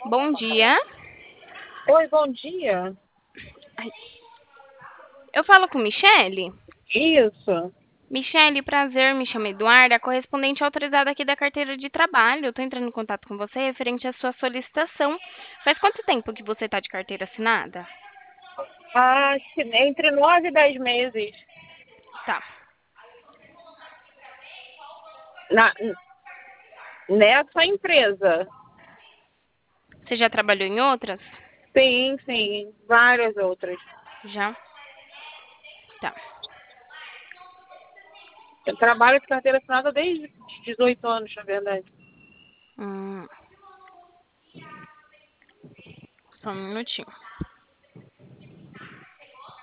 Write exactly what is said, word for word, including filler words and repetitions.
Bom dia. Oi, bom dia. Ai, eu falo com Michele? Isso. Michele, prazer, me chamo Eduarda, correspondente autorizada aqui da carteira de trabalho. Eu tô entrando em contato com você referente à sua solicitação. Faz quanto tempo que você tá de carteira assinada? Ah, que entre nove e dez meses. Tá. Na, nessa empresa. Você já trabalhou em outras? Sim, sim. Várias outras. Já? Tá. Eu trabalho de carteira assinada desde os dezoito anos, na verdade. Hum, só um minutinho.